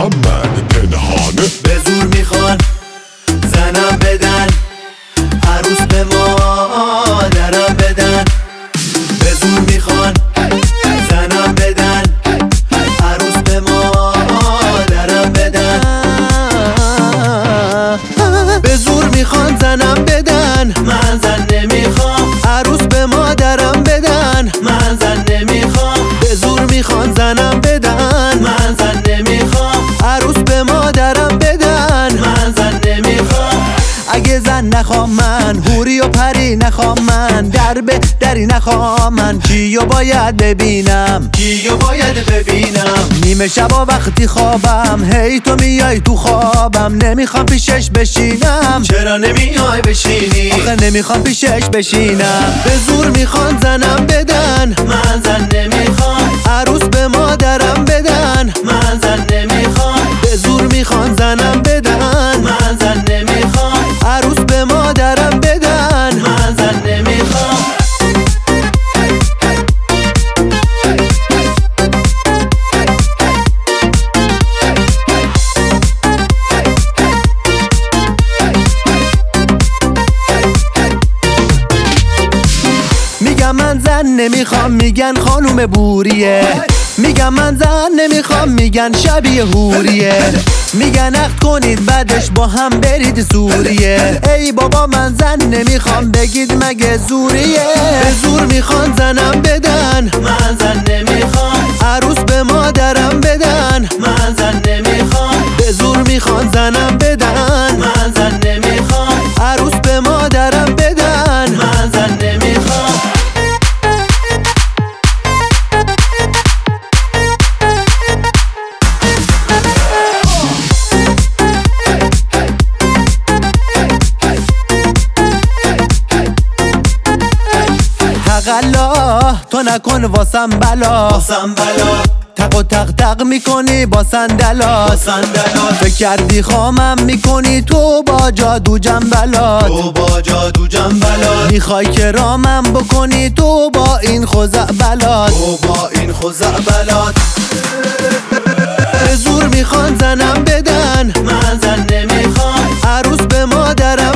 من پنهانه. به زور میخوان زنم بدن، عروس به مادرم بدن. به زور میخوان زنم بدن، عروس به مادرم بدن. به زور میخوان زنم بدن، من زن نمیخوام. عروس به مادرم بدن، من زن نمیخوام. به زور میخوان زنم بدن، من زن نمیخوام. عروس به مادرم بدن، من زن نمیخوام. اگه زن نخوام من، حوری و پری نخوام من، دری نخوام من، کیو باید ببینم، کیو باید ببینم. نیمه شبا وقتی خوابم، هی تو میای تو خوابم، نمیخوام پیشش بشینم. چرا نمیای بشینی؟ آخه نمیخوام پیشش بشینم. به زور میخوان زنم بدن، من زن نمیخوام. عروس به مادرم بدن، من زن نمیخوام. به زور میخوان زنم بدن، من زن نمیخوام. عروس به مادرم بدن، من زن نمیخوام. میگم من زن نمیخوام، میگن خانوم بوریه. میگم من زن نمیخوام، میگن شبیه حوریه. میگن عقد کنید بعدش با هم برید سوریه. ای بابا من زن نمیخوام، بگید مگه زوریه؟ به زور میخوان زنم بدن، من زن نمیخوام. عروس به مادرم بدن، من زن نمیخوام. به زور میخوان زنم بدن، من زن نمیخوام. عروس به مادرم بدن، من زن نمیخوام. حقالله تو نکن واسم بلا، تق و تق تق میکنی با صندلات. فکر کردی خامم میکنی تو با جادو جنبلات. میخوای که رامم بکنی تو با این خزعبلات. به زور میخوان زنم بدن، من زن نمیخوام. عروس به مادرم